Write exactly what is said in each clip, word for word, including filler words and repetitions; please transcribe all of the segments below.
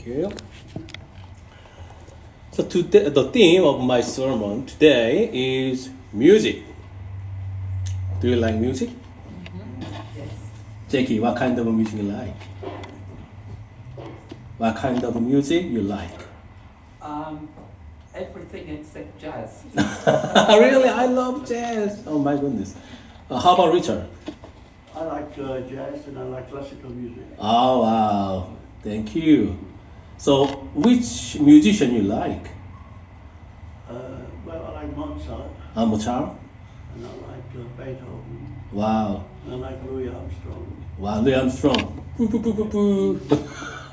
Thank you. So today, the theme of my sermon today is music. Do you like music? Mm-hmm. Yes. Jackie, what kind of music you like? What kind of music you like? Um, everything except jazz. Really? I love jazz. Oh my goodness. Uh, how about Richard? I like uh, jazz and I like classical music. Oh wow. Thank you. So which musician you like? Uh, well, I like Mozart Uh, Mozart? and I like uh, Beethoven Wow. and I like Louis Armstrong. Wow, Louis Armstrong. Boo, boo, boo, boo, boo.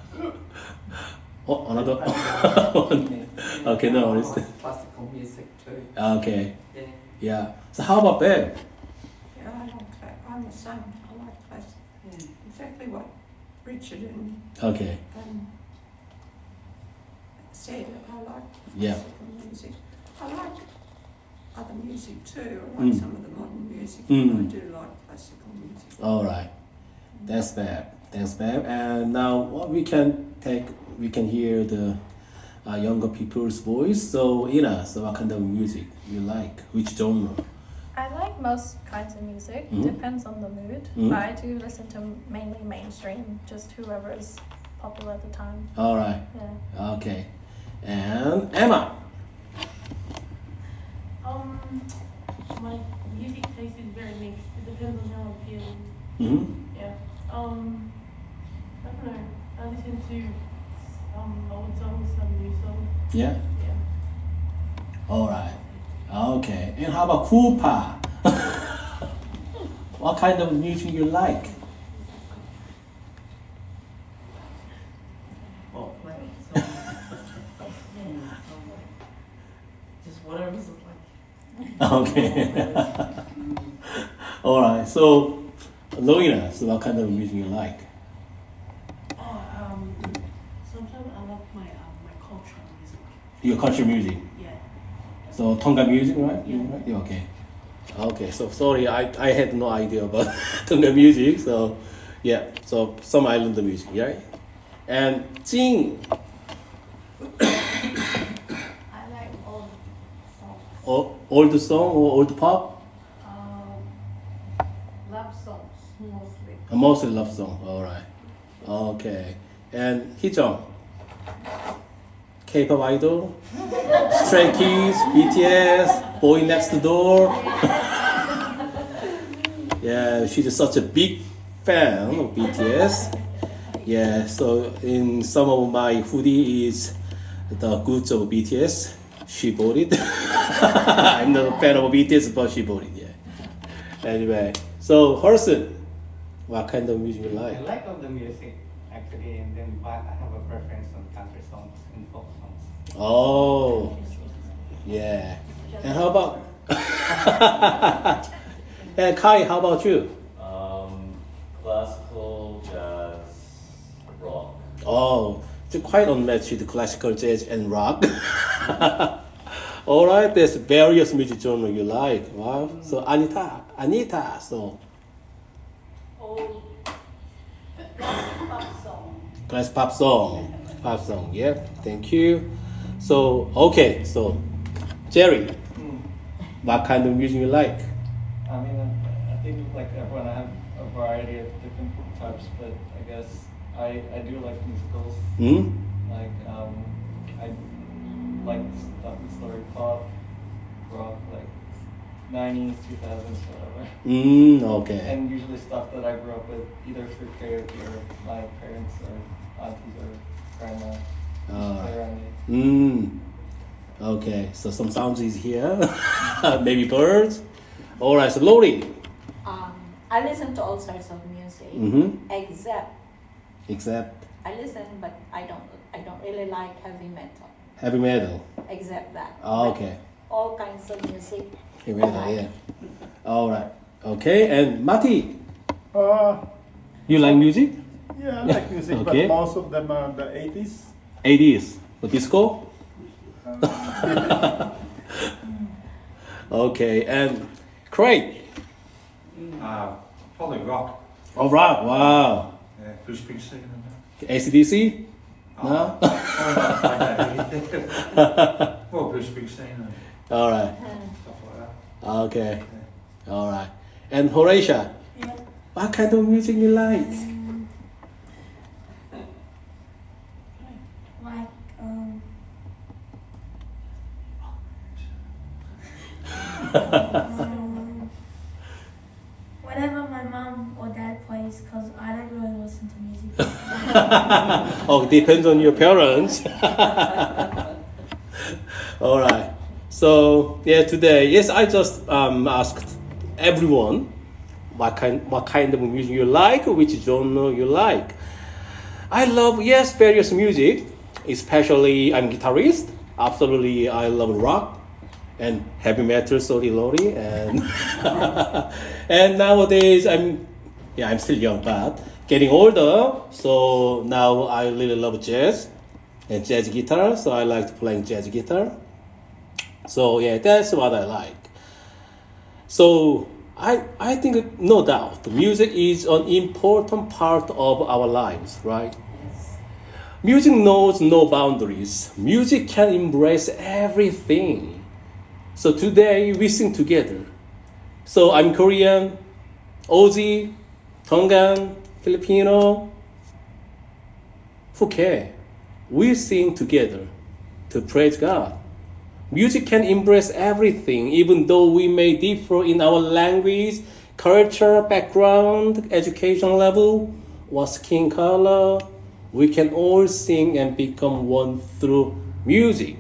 Oh, another one. Okay, no worries. Classical music too. Okay. Yeah. Yeah. So how about Ben? Yeah, I like that. I'm the same. I like classic. Mm. Exactly what Richard and Okay. um, said. I like Yeah. classical music. I like other music too. I like Mm. some of the modern music. Mm. I do like classical music. All right. That's bad. That's bad. And now what we can take, we can hear the uh, younger people's voice. So Ina, so what kind of music you like? Which genre? I like most kinds of music. Mhm. Depends on the mood. Mhm. But I do listen to mainly mainstream, just whoever is popular at the time. All right. Yeah. Okay. And Emma. Um, my music taste is very mixed. It depends on how I'm feeling. Mm-hmm. Yeah. Um, I don't know. I listen to some old songs, some new songs. Yeah. Yeah. All right. Okay. And how about Koopa? What kind of music you like? Oh, Just whatever's like. Okay. All right. So, Loina, so what kind of music you like? Oh, um, sometimes I love my um, my cultural music. Your country music. Yeah. So Tonga music, right? Yeah. Right? Yeah, okay. Okay. So sorry, I, I had no idea about Tonga music. So yeah. So some island music, right? And Jing, I like old songs, o- old song or old pop? um, love songs mostly. Uh, Mostly love song. All right. Okay. And Hee-jung, K-pop idol, Stray Kids, B T S, Boy Next Door. Yeah, she's such a big fan of B T S. Yeah, so in some of my hoodie is the goods of B T S. She bought it. I'm not a fan of B T S, but she bought it. Yeah. Anyway, so Herson, what kind of music you like? I like all the music actually, and then but I have a preference on country songs and folk songs. Oh, yeah. And how about? And Kai, how about you? Um, classical, jazz, rock. Oh, it's quite unmatched with classical, jazz, and rock. All right, there's various music genre you like. Wow. So Anita, Anita, so Old classic pop song. class pop song, pop song. Yeah, thank you. So okay, so Jerry, what kind of music you like? I mean, I, I think like everyone, I have a variety of different types, but I guess I, I do like musicals. Hmm. Like um, I like stuff in story pop, rock, like nineties, two thousands, whatever. Mm, okay. And usually stuff that I grew up with, either through karaoke or my parents or aunties or grandma. Uh, play around me. Mm. Okay, so some sounds is here. Maybe birds. All right, so Lori. Um, I listen to all sorts of music, Mm-hmm. except Except I listen, but I don't. I don't really like heavy metal. heavy metal. Except that. Oh, But okay. all kinds of music. Heavy metal, yeah. All right. Okay, and Mati, Uh, you like music? yeah, I like music, Okay. but most of them are the eighties. eighties. The disco? Okay, and Craig. Uh, probably rock. All right, wow. Yeah, Bruce Springsteen and that. A C D C? No? Well, Bruce Springsteen and All right. stuff like that. Okay. All right. And Horatia, Yeah. what kind of music you like? Um, like, um, um, whatever my mom or dad plays, because I don't really listen to music. Oh, depends on your parents. All right. So yeah, today, yes, I just um, asked everyone what kind what kind of music you like, which genre you like. I love yes various music, especially I'm a guitarist. Absolutely, I love rock and heavy metal, sorry, Lori, and and nowadays I'm yeah I'm still young, but getting older. So now I really love jazz and jazz guitar. So I like playing jazz guitar. So yeah, that's what I like. So I I think no doubt music is an important part of our lives, right? Music knows no boundaries. Music can embrace everything. So today we sing together. So I'm Korean, Aussie, Tongan, Filipino. Who care? We sing together to praise God. Music can embrace everything, even though we may differ in our language, culture, background, education level, or skin color. We can all sing and become one through music.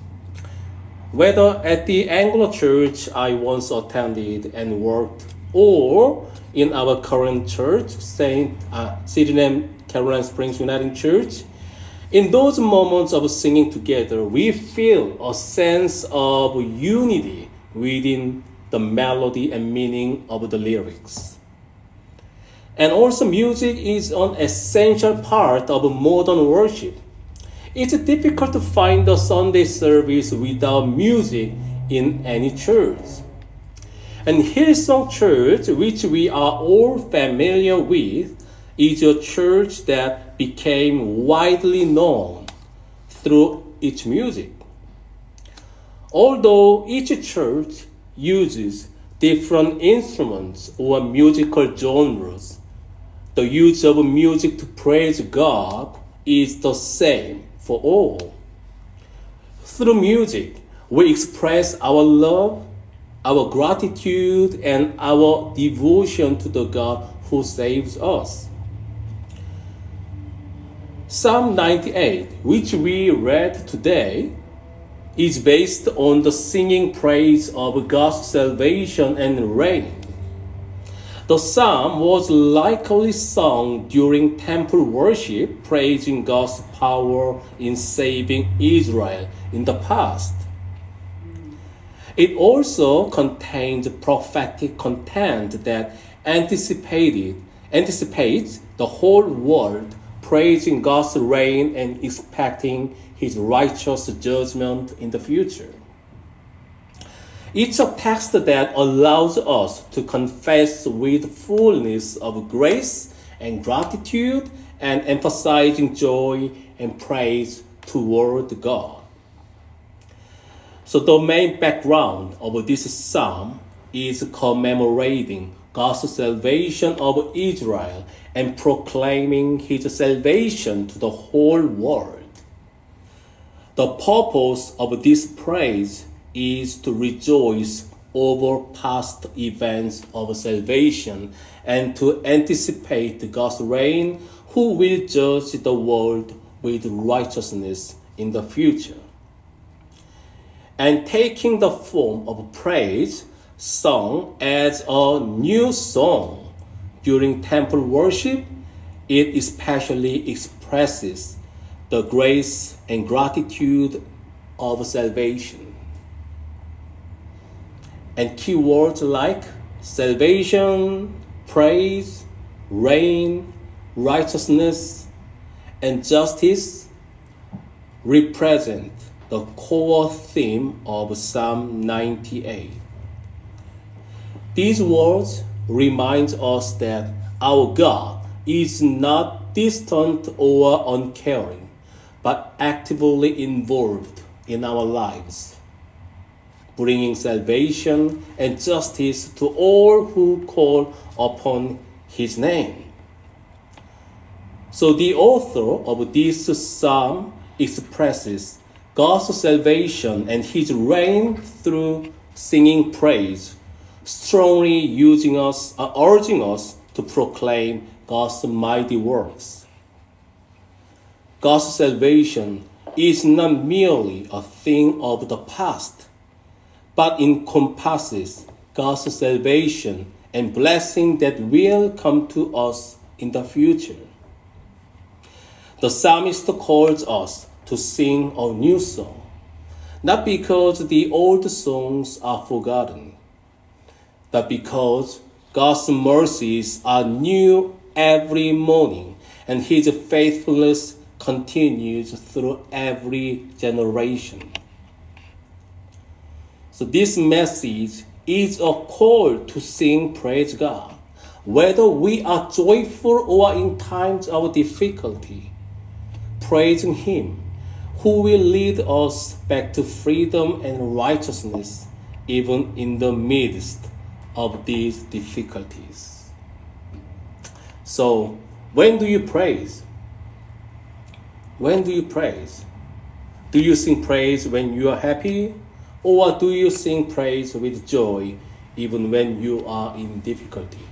Whether at the Anglo Church I once attended and worked, or in our current church, Saint uh, Sydenham Caroline Springs United Church, in those moments of singing together, we feel a sense of unity within the melody and meaning of the lyrics. And also, music is an essential part of modern worship. It's difficult to find a Sunday service without music in any church. And Hillsong Church, which we are all familiar with, is a church that became widely known through its music. Although each church uses different instruments or musical genres, the use of music to praise God is the same for all. Through music, we express our love, our gratitude, and our devotion to the God who saves us. Psalm ninety-eight, which we read today, is based on the singing praise of God's salvation and reign. The psalm was likely sung during temple worship, praising God's power in saving Israel in the past. It also contains prophetic content that anticipated, anticipates the whole world praising God's reign and expecting his righteous judgment in the future. It's a text that allows us to confess with fullness of grace and gratitude and emphasizing joy and praise toward God. So the main background of this psalm is commemorating God's salvation of Israel and proclaiming his salvation to the whole world. The purpose of this praise is to rejoice over past events of salvation and to anticipate God's reign, who will judge the world with righteousness in the future. And taking the form of praise, sung as a new song during temple worship, it especially expresses the grace and gratitude of salvation. And keywords like salvation, praise, reign, righteousness, and justice represent the core theme of Psalm ninety-eight. These words remind us that our God is not distant or uncaring, but actively involved in our lives, bringing salvation and justice to all who call upon his name. So the author of this psalm expresses God's salvation and his reign through singing praise, strongly using us, uh, urging us to proclaim God's mighty works. God's salvation is not merely a thing of the past, but encompasses God's salvation and blessing that will come to us in the future. The psalmist calls us to sing a new song, not because the old songs are forgotten, but because God's mercies are new every morning, and his faithfulness continues through every generation. So this message is a call to sing praise God, whether we are joyful or in times of difficulty, praising him who will lead us back to freedom and righteousness even in the midst of these difficulties. So, when do you praise? When do you praise? Do you sing praise when you are happy? Or do you sing praise with joy even when you are in difficulty?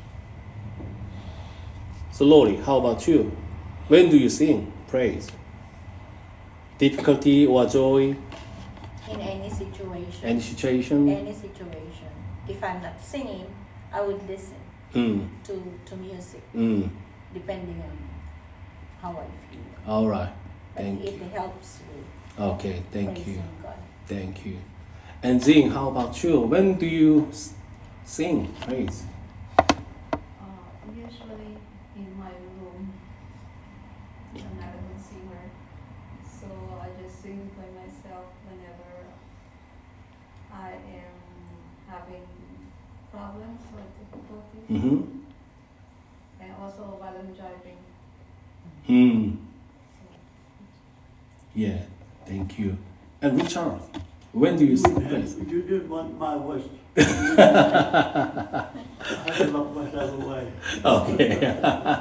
So Lori, how about you? When do you sing praise? Difficulty or joy? In any situation. Any situation? Any situation. If I'm not singing, I would listen Mm. to, to music, Mm. depending on how I feel. All right. But Thank it you. helps with Okay, thank you. praising God. Thank you. And Zing, how about you? When do you s- sing praise? Uh, usually in my room. I'm not a good singer, so I just sing by myself whenever I am having problems or difficulties, Mm-hmm. and also while I'm driving. Hmm. Yeah, thank you. And Richard, when do you sing praise? You did want my voice. I had to lock myself away. Okay.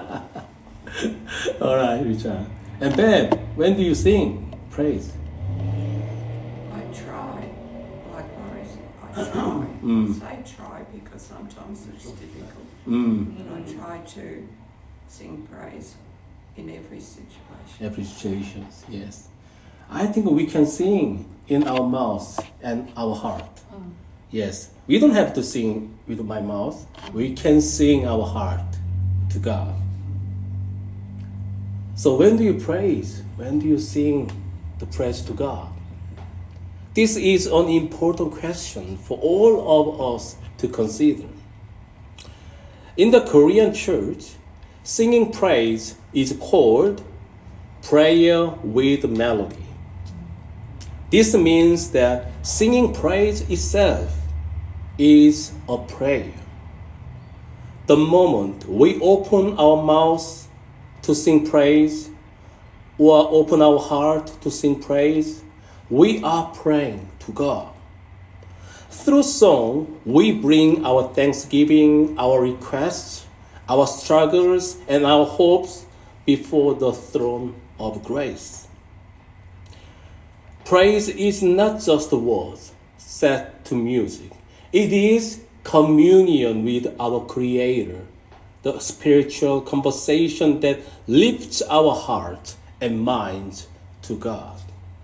All right, Richard. And Bev, when do you sing praise? I try, like Maurice, I try. Mm. I try because sometimes it's difficult. Mm. But I try to sing praise in every situation. Every situation, yes. I think we can sing in our mouth and our heart. Mm. Yes, we don't have to sing with my mouth. We can sing our heart to God. So when do you praise? When do you sing the praise to God? This is an important question for all of us to consider. In the Korean church, singing praise is called prayer with melody. This means that singing praise itself is a prayer. The moment we open our mouths to sing praise or open our heart to sing praise, we are praying to God. Through song, we bring our thanksgiving, our requests, our struggles, and our hopes before the throne of grace. Praise is not just words set to music. It is communion with our Creator, the spiritual conversation that lifts our heart and minds to God.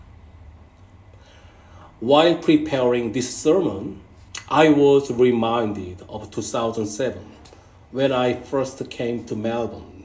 While preparing this sermon, I was reminded of two thousand seven, when I first came to Melbourne.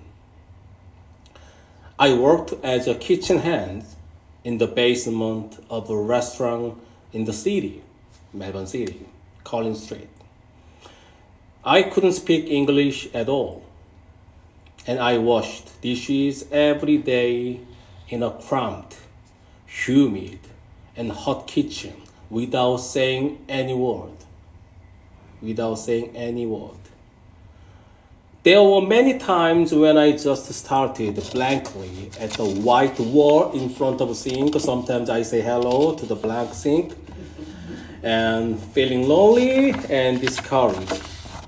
I worked as a kitchen hand in the basement of a restaurant in the city, Melbourne City, Collins Street. I couldn't speak English at all, and I washed dishes every day in a cramped, humid, and hot kitchen without saying any word. Without saying any word. There were many times when I just started blankly at the white wall in front of a sink. Sometimes I say hello to the blank sink and feeling lonely and discouraged.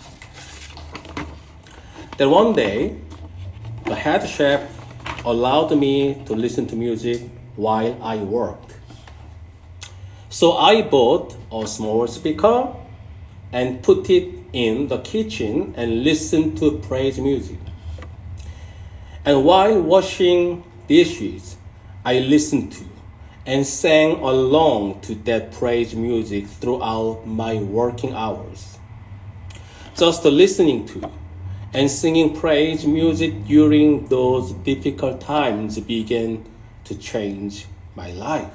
Then one day, the head chef allowed me to listen to music while I worked. So I bought a small speaker and put it in the kitchen and listened to praise music. And while washing dishes, I listened to and sang along to that praise music throughout my working hours. Just listening to and singing praise music during those difficult times began to change my life.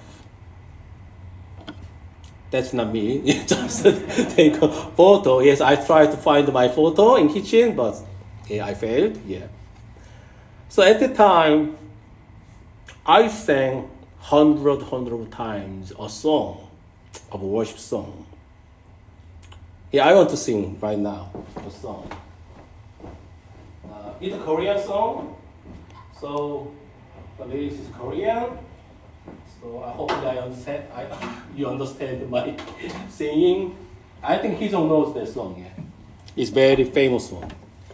That's not me. Just take a photo. Yes, I tried to find my photo in kitchen, but yeah, I failed. Yeah. So at the time, I sang hundred, hundred times a song, a worship song. Yeah, I want to sing right now a song. Uh, it's a Korean song, so the lyrics is Korean. So I hope I understand. I, you understand my singing. I think Hee-jung knows that song. Yeah, it's very famous one.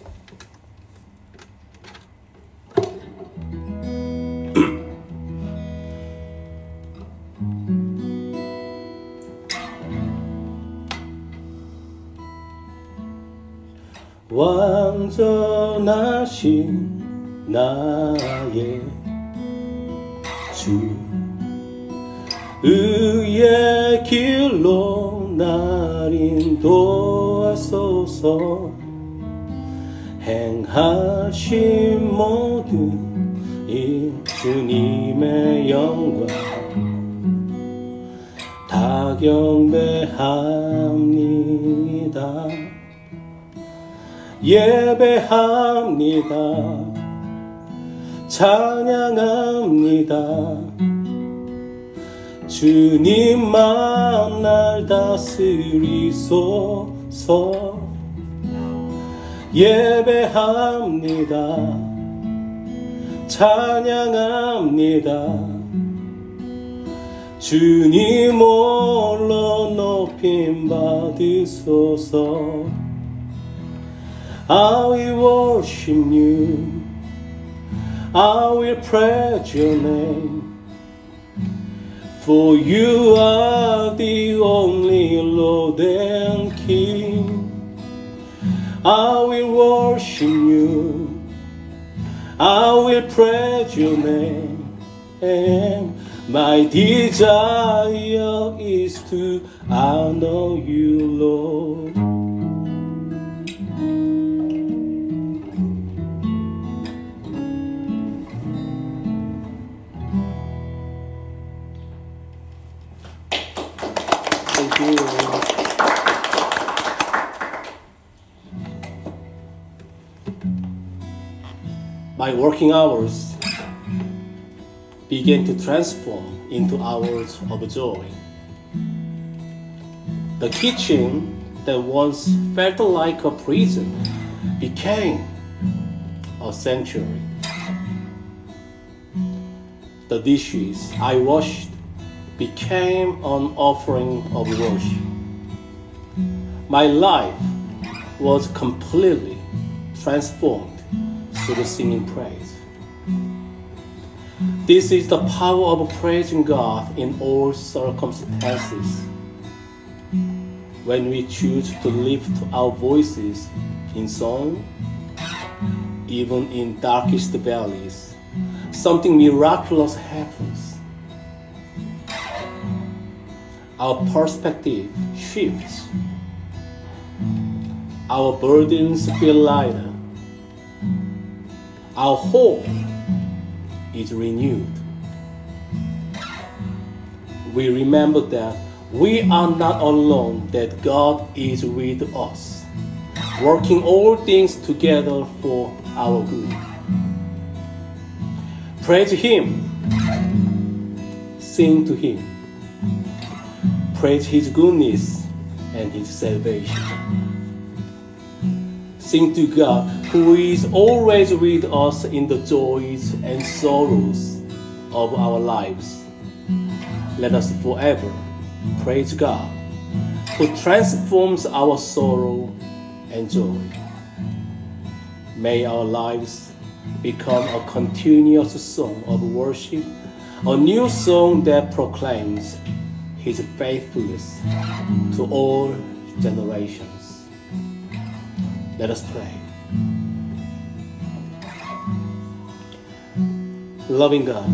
완전하신 나의 주 의의 길로 날 인도하소서 행하신 모든 이 주님의 영광 다 경배합니다 예배합니다 찬양합니다 주님만 날 다스리소서 예배합니다 찬양합니다 주님 홀로 높임 받으소서 I will worship you I will praise your name For you are the only Lord and King. I will worship you. I will praise your name. And my desire is to honor you, Lord. Thank you. My working hours began to transform into hours of joy. The kitchen that once felt like a prison became a sanctuary. The dishes I washed became an offering of worship. My life was completely transformed through the singing praise. This is the power of praising God in all circumstances. When we choose to lift our voices in song, even in darkest valleys, something miraculous happens. Our perspective shifts. Our burdens feel lighter. Our hope is renewed. We remember that we are not alone, that God is with us, working all things together for our good. Praise Him. Sing to Him. Praise His goodness and His salvation. Sing to God who is always with us in the joys and sorrows of our lives. Let us forever praise God, who transforms our sorrow and joy. May our lives become a continuous song of worship, a new song that proclaims His faithfulness to all generations. Let us pray. Loving God,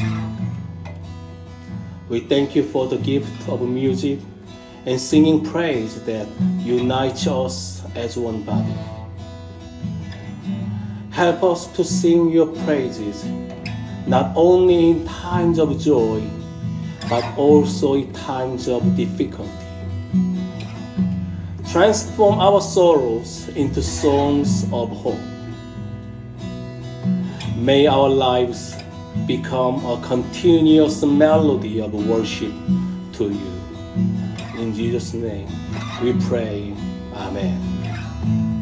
we thank you for the gift of music and singing praise that unites us as one body. Help us to sing your praises, not only in times of joy, but also in times of difficulty. Transform our sorrows into songs of hope. May our lives become a continuous melody of worship to you. In Jesus' name we pray. Amen.